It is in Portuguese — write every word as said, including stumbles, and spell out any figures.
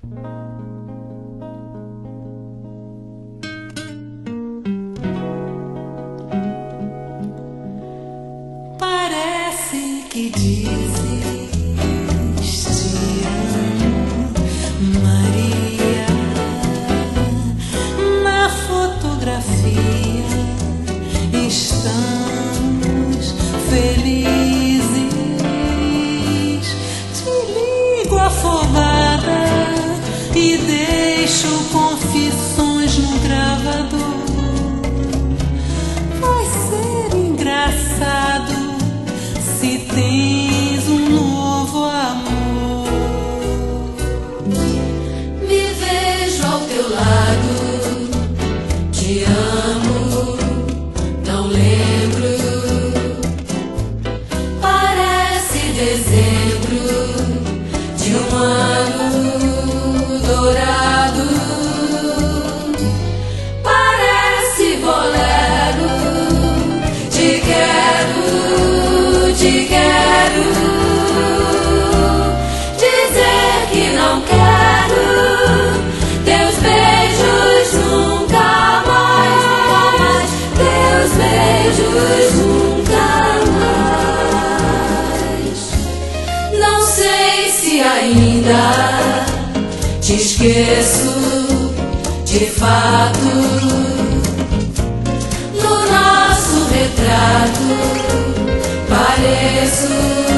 Parece que dizes te amo, Maria. Na fotografia estamos felizes. Te ligo afogada e deixo confissões no gravador. Vai ser engraçado se tens um novo amor. Me vejo ao teu lado, te amo, não lembro. Parece dezembro de um ano dourado. Parece bolero, te quero, te quero dizer que não quero teus beijos nunca mais, nunca mais, teus beijos nunca mais. Não sei se ainda te esqueço de fato. No nosso retrato pareço